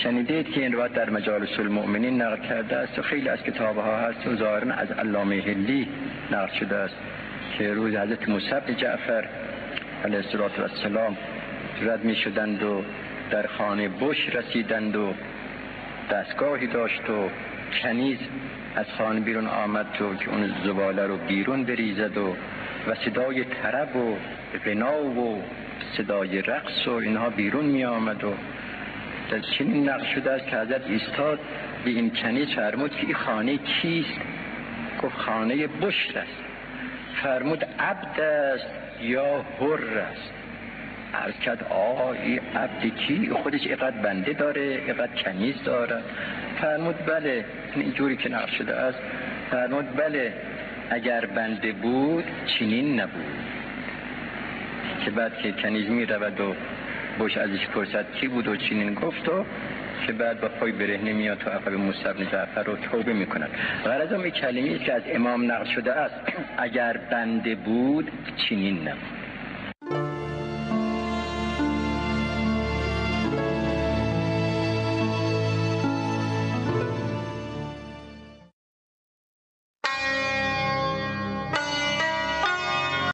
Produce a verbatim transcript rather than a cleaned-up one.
شنیدید که این روایت در مجالس المؤمنین نقل کرده است و خیلی از کتابها هست و ظاهرا از علامه هلی نقل شده است که روز حضرت موسی بن جعفر علیه السلام رد می شدند و در خانه بش رسیدند و دستگاهی داشت و کنیز از خانه بیرون آمد تو که اون زباله رو بیرون بریزد و و صدای طرب و غنا و صدای رقص و اینها بیرون می آمد و در چنین نقل شده است که حضرت ایستاد به این کنیز فرمود که این خانه کیست؟ گفت خانه بشر است. فرمود عبد است یا حر است؟ عرض کرد آقا این عبد کی؟ خودش اینقدر بنده داره، اینقدر کنیز داره؟ فرمود بله، اینجوری که نقل شده است. فرمود بله، اگر بنده بود چنین نبود. که بعد که کنیز می رود و بش ازش پرسد کی بود و چنین گفت و که بعد با پای برهنه میاد تو عقب موسی بن جعفر رو توبه میکند. غرض این کلمه‌ای که از امام نقل شده است اگر بنده بود چنین نبود.